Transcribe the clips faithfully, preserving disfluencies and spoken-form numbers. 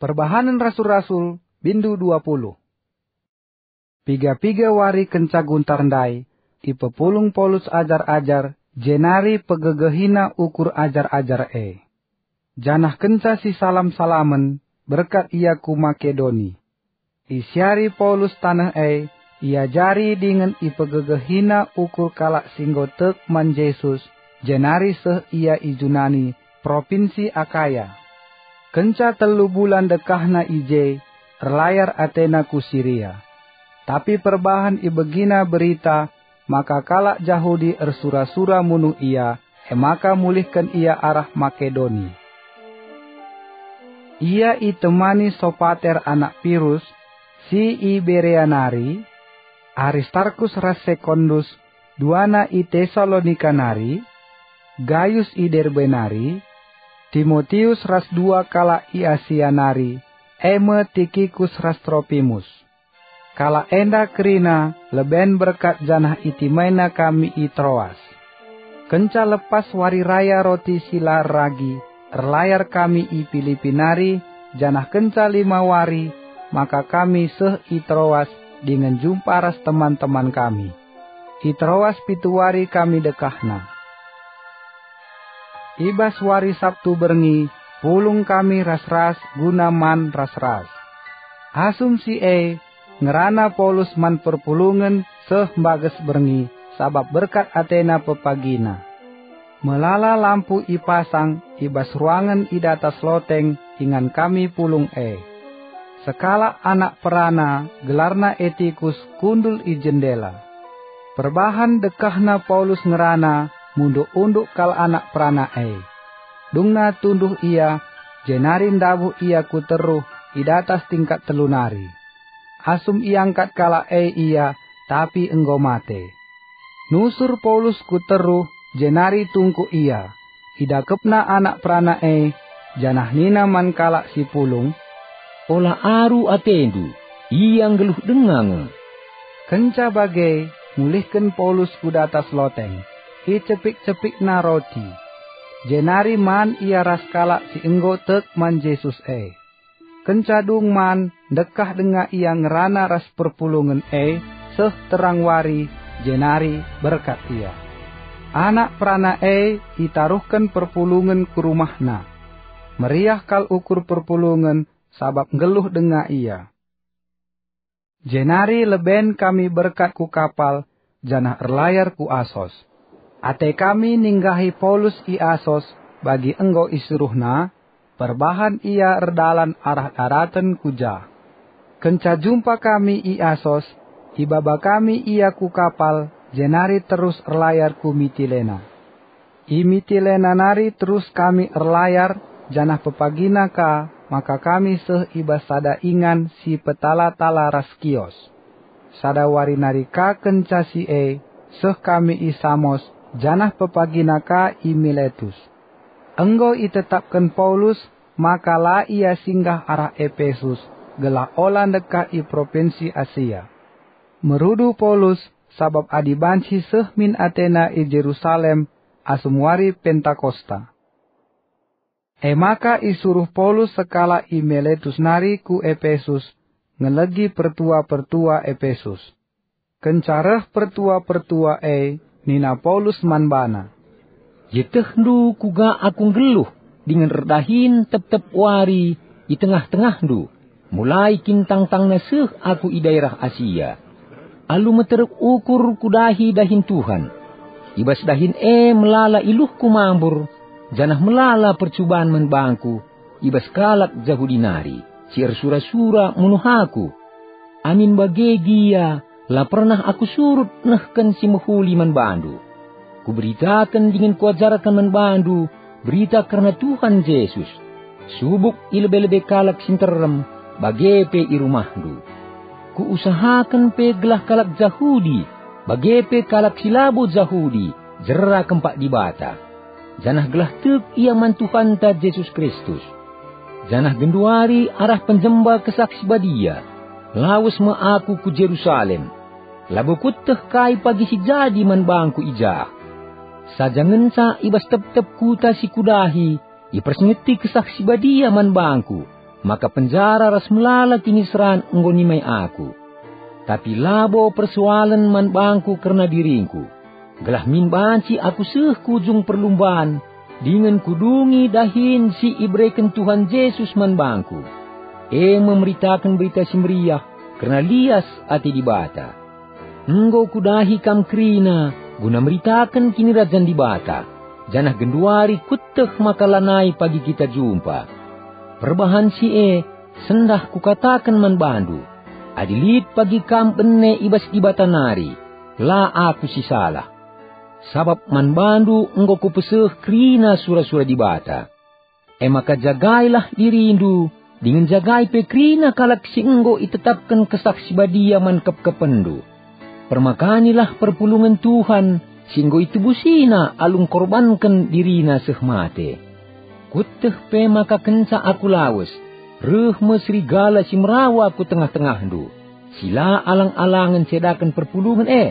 Perbahanan Rasul-Rasul, Bindu dua puluh. Piga-piga wari kenca guntarndai, ipepulung Paulus ajar-ajar, jenari pegegehina ukur ajar-ajar e. Janah kenca si salam-salamen, berkat ia ku Makedoni. Isyari Paulus tanah e, ia jari dengan ipegegehina ukur kalak singgotek man Yesus, jenari seh ia ijunani, provinsi Akaya. Kenca telu bulan dekahna ije, erlayar Athena ku Siria. Tapi perbahan ibegina berita, maka kalak Yahudi ersura-sura munu ia, emaka mulihkan ia arah Makedoni. Ia itemani Sopater anak Pirus, si Ibereanari, Aristarkus ras Sekondus, duana i Tesalonikanari, Gaius i Derbenari, Timotius ras dua kala i Asianari, eme Tikikus ras Tropimus. Kala enda kerina, leben berkat janah itimaina kami i Troas. Kenca lepas wari raya roti sila ragi, erlayar kami i Filipinari, janah kenca lima wari, maka kami seh i Troas dengan jumpa ras teman-teman kami. I Troas pituari kami dekahna. Ibas wari Sabtu berngi, pulung kami ras-ras gunaman ras-ras. Asumsi e, ngerana Paulus man perpulungan seh bages berngi, sabab berkat Athena pepagina. Melala lampu ipasang, ibas ruangan idatas loteng, ingan kami pulung e. Sekala anak perana, gelarna Etikus kundul i jendela. Perbahan dekahna Paulus ngerana, munduk-unduk kal anak perana e. Dungna tunduh ia, jenarin dabuh ia ku teruh, idatas tingkat telunari. Asum iangkat kala e ia, tapi enggo mate. Nusur Paulus ku teruh, jenari tungku ia. Idakepna anak perana e, janah nina man kala si pulung. Ola aru atendu, iang geluh dengang. Kenca bagai, mulihkan Paulus ku datas loteng. I cepik-cepik na roti. Jenari man ia ras kalak si enggo tek man Yesus e. Kencadung man dekah denga ia ngerana ras perpulungan e, seh terang wari, jenari berkat ia. Anak perana e itaruhkan perpulungan ke rumahna. Meriah kal ukur perpulungan, sabab ngeluh denga ia. Jenari leben kami berkat ku kapal, janah erlayar ku Asos. Ate kami ninggahi Paulus i Asos, bagi enggo isuruhna, perbahan ia erdalan arah daratan kuja. Kenca jumpa kami i Asos, ibaba kami ia ku kapal, jenari terus erlayar ku Mitilena. I Mitilena nari terus kami erlayar, janah pepagina ka, maka kami seh iba sada ingan si petala-tala Raskios. Sada wari nari ka kenca si e, seh kami i Samos, janah pepagina ka i Miletus. Enggo itetapkan Paulus, maka la ia singgah arah Efesus, gelah ola deka i provinsi Asia. Merudu Paulus, sabab adibanci seh min Athena i Jerusalem, asumwari Pentakosta. E maka isuruh Paulus sekala i Miletus nari ku Efesus, ngelegi pertua-pertua Efesus. Kencareh pertua-pertua e, nina Paulus manbana. Jetehdu kuga aku geluh, dengan redahin tep-tep wari, di tengah-tengah du, mulai kintang-tang naseh aku i daerah Asia. Alu meteruk ukur kudahi dahin Tuhan. Ibas dahin e melala iluh kumambur, janah melala percubaan menbangku, ibas kalak Jahudinari, siar sura-sura munuhaku. Amin bagegia, la pernah aku surut nehken si mehuli manbandu. Kuberitakan dengan kuajarkan manbandu, berita karena Tuhan Yesus. Subuk ilebe-lebe kalak sinterem, bagepe i rumahdu. Kuusahakan pe gelah kalak Jahudi, bagepe kalak silabo Jahudi, jera kempak di bata. Janah gelah tek ia man Tuhan ta Yesus Kristus. Janah genduari arah penjemba kesaksi badia, lawes ma aku ku Jerusalem. Labu kuteh kai pagi si jadi man bangku ijah. Sajangan sa ibas tep-tep kuta si kudahi, ipersengeti kesaksi badia man bangku, maka penjara ras melala kini seran enggo nimai aku. Tapi labo persoalan man bangku karena diringku. Gelah min banci aku seh kujung perlumbaan, dengan kudungi dahin si ibreken Tuhan Yesus man bangku. E memberitakan berita si meriah, karena lias ati dibata. Enggo kudahi kam krina, guna meritakan kini rajan dibata. Janah genduari kuteh makalanai pagi kita jumpa. Perbahan si e, sendah kukatakan man bandu. Adilit pagi kam benne ibas dibata nari, la aku si salah. Sabab man bandu enggo kupeseh krina sura-sura dibata. E maka jagailah dirindu, dengan jagai pe krina kalak si enggo itetapkan kesaksi badia man kep kependu. Permakanilah perpulungan Tuhan, singgo itu busina alung korbankan dirina sehmate. Kuteh pe maka kenca aku lawes, reh mesrigala si merawa ku tengah-tengah du. Sila alang-alangan sedakan perpulungan eh.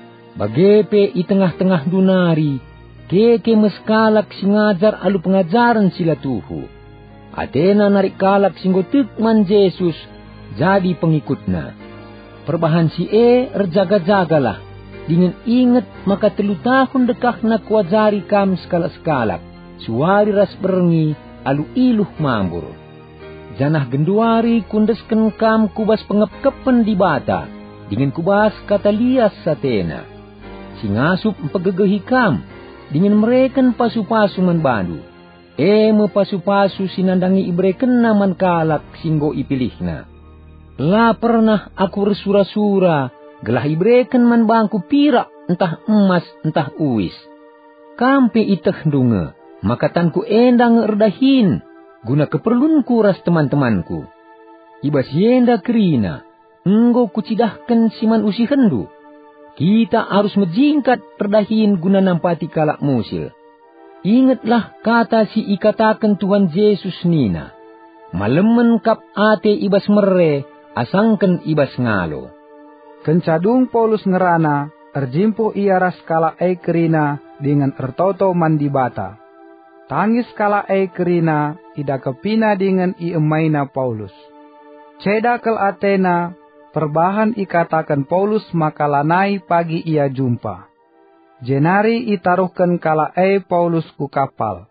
Bagepe i tengah-tengah dunari, keke meskalak si ngajar alu pengajaran sila tuhu. Atena narik kalak singgo tekman Yesus, jadi pengikutna. Perbahan si e erjaga-jagalah, dengan ingat maka telu tahun dekah na kuajari kam sekala-sekalak, suari ras berengi alu iluh mambur. Janah genduari kundesken kam kubas pengep-kepen di bata, dengan kubas kata lias satena. Singasup empegegehi kam, dengan mereken pasu-pasu man bandu. E me pasu-pasu sinandangi ibreken naman kalak singgo ipilihna. La pernah aku resura-sura, gelah ibreken man bangku pirak, entah emas, entah uis. Kampe iteh dunge, maka tanku endang erdahin, guna keperluanku ras teman-temanku. Ibas yenda kerina, enggo kucidahkan siman usi hendu. Kita harus menjingkat terdahin guna nampati kalak musil. Ingatlah kata si ikatakan Tuhan Yesus nina. Malemen kap ate ibas mere, asangken ibas ngalo. Kencadung Paulus ngerana, erjimpo ia ras kala e kerina dengan ertoto mandibata. Tangis kala e kerina, ida kepina dengan i emaina Paulus. Cedakel Athena, perbahan ikatakan Paulus makalanai pagi ia jumpa. Jenari itaruhkan kala e Paulus ku kapal.